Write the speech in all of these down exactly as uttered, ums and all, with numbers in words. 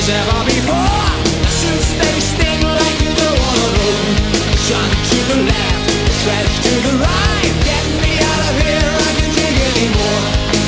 as ever before. Suits they sting like you don't wanna know. Junk to the left, trash to the right. Get me out of here, I can take anymore.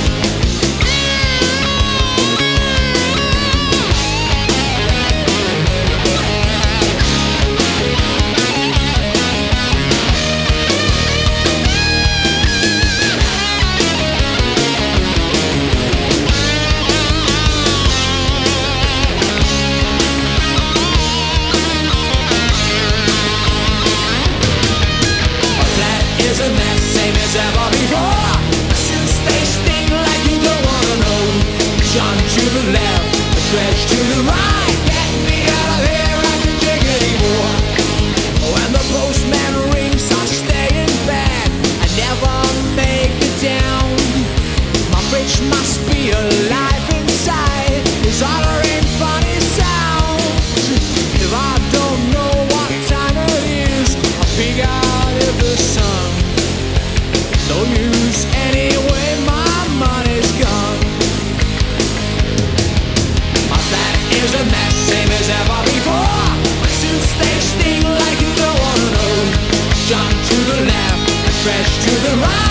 Ever before. Suits they sting like you don't wanna know. Junk to the left, trash to the right. Get me out of here, I can take anymore. When the postman rings, I stay in bed. I never make it down. My fridge must be alive inside. It's uttering funny sounds. If I don't know what time it is, I'll peek out at the sun. No use anyway, my money's gone. My flat is a mess, same as ever before. My suits they sting like you don't wanna know. Jump to the left, trash to the right.